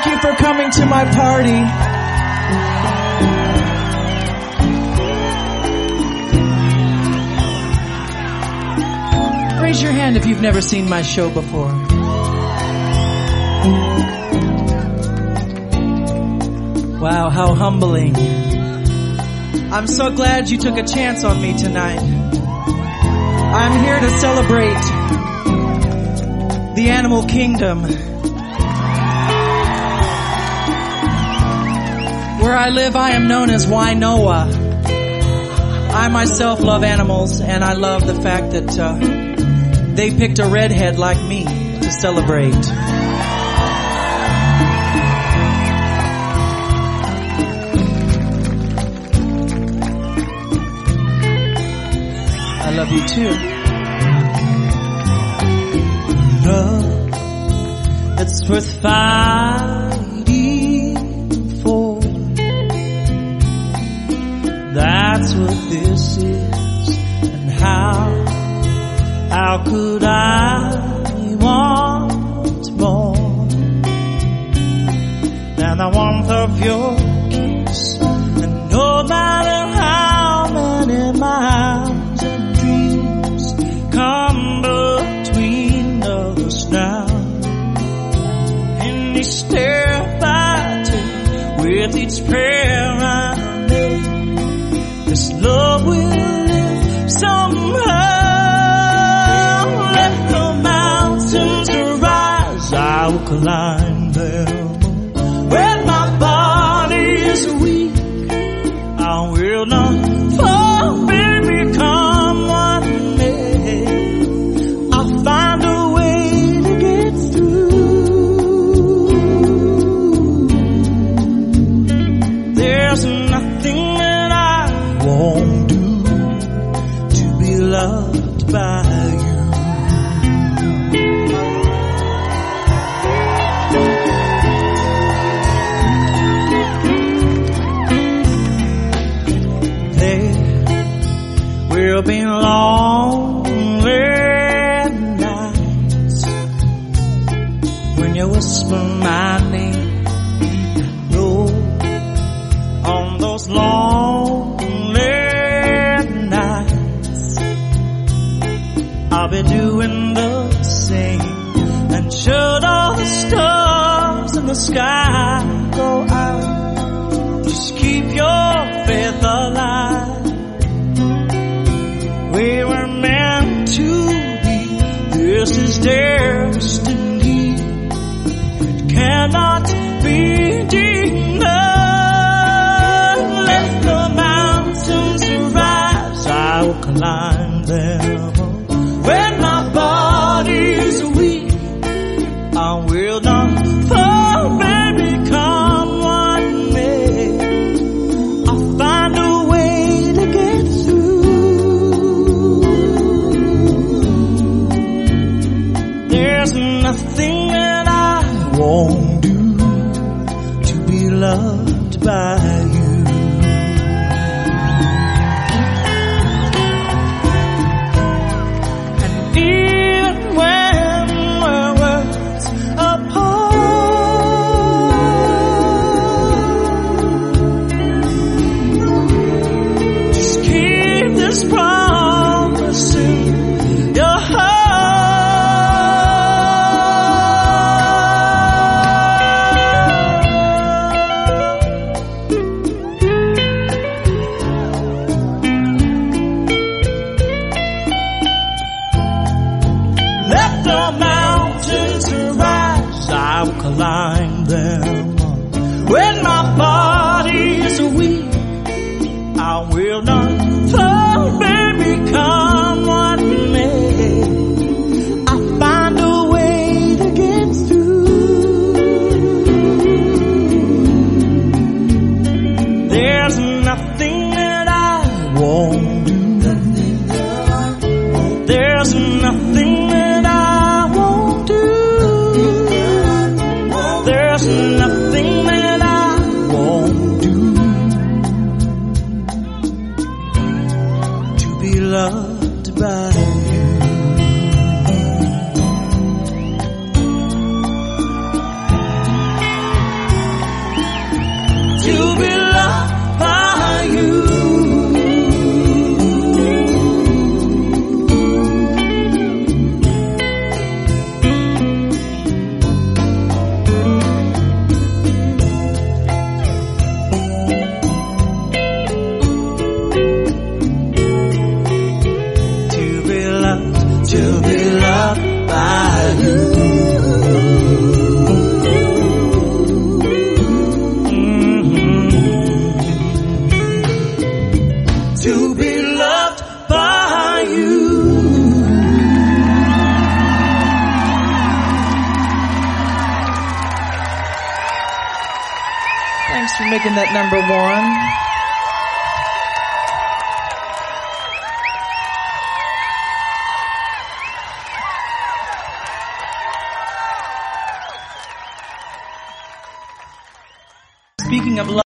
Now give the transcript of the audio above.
Thank you for coming to my party. Raise your hand if you've never seen my show before. Wow, how humbling. I'm so glad you took a chance on me tonight. I'm here to celebrate the animal kingdom. Where I live, I am known as Wainoa. I myself love animals, and I love the fact that they picked a redhead like me to celebrate. I love you too. Love that's worth fighting for. That's what this is. And how could I want more than the warmth of your kiss? And no matter how many miles and dreams come between us now, in each step I take, with each prayer I make, this love will live somehow. Let the mountains rise, I will climb them. When my body is weak, I will not fall, baby, come what may. I'll find a way to get through. There's nothing that I won't do to be loved by you. There will be lonely nights when you whisper my name. No, on those lonely nights I'll be doing the same. And should all the stars in the sky go out, just keep your faith alive. We were meant to be. This is destiny. It cannot be denied. Let the mountains rise, I will climb them. When my body is weak, I will not fall, baby, come what may. I'll find a way to get through. There's nothing that I won't do to be loved by you. And even when we're worlds apart, just keep this promise in your heart. Climb them. When my body is weak, I will not fall, baby, come what may. I'll find a way to get through. There's nothing that I won't do. There's nothing that I won't do. There's nothing that I won't do to be loved by you. to be loved by you. Thanks for making that number one. Speaking of love.